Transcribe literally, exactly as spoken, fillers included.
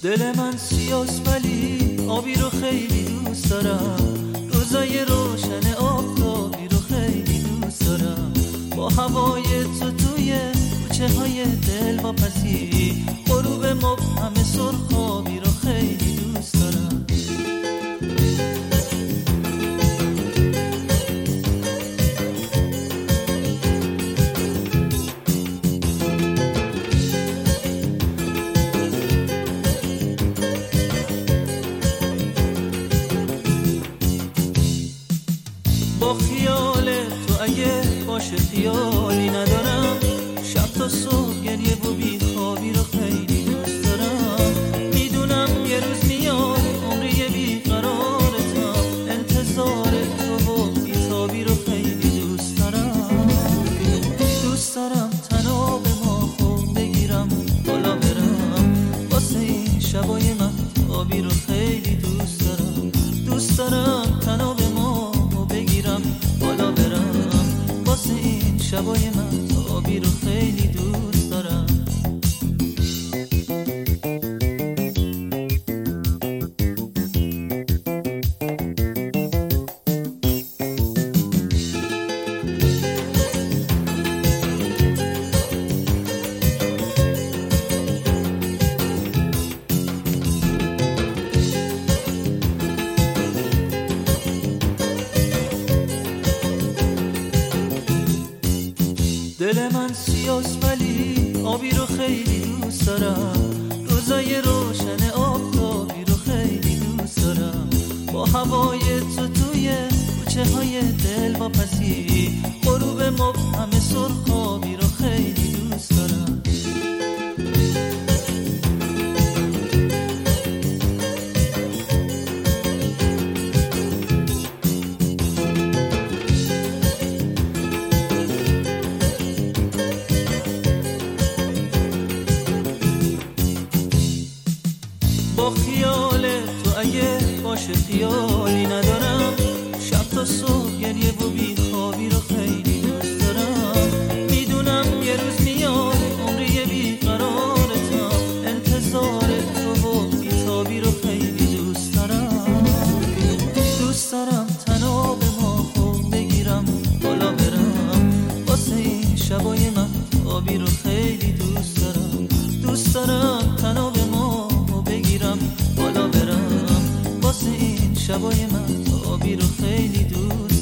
دل من سیاست ولی آبی رو خیلی دوست دارم، روزای روشن آفتابی رو خیلی دوست دارم، با هوای تو توی کوچه های دل واپسی، غروب مبهم سرخابی رو خیلی دوست دارم. با خیال تو اگه باشه خیالی ندارم، شب تا صبح گریه و بیخوابی رو خیلی دوست دارم. میدونم یه روز میاد عمری بیقرارتم، انتظار تو و بیتابی رو خیلی دوست دارم. دوست دارم تناب ما خوب بگیرم بالا برم، واسه این شبای مهتابی رو خیلی دوست دارم. دوست دارم تناب ما بگیرم بالا برم، واسه این شبای مهتابی رو خیلی دوست دارم. دل من سیاست ولی آبی رو خیلی دوست دارم، روزای روشن آفتابی رو خیلی دوست دارم، با هوای تو توی کوچه های دل واپسی، غروب مبهم سرخابی رو خیلی دوست دارم. با خیال تو اگه باشه خیالی ندارم، شب تا صبح گریه و بیخوابی رو خیلی دوست دارم. میدونم یه روز میاد عمری بیقرارتم، انتظار تو و بیتابی رو خیلی دوست دارم. دوست دارم تناب ما خوب بگیرم بالا برم، واسه این شبای مهتابی رو خیلی دوست دارم. دوست دارم تناب ما بگیرم بالا برم، واسه این شبای مهتابی رو خیلی دوست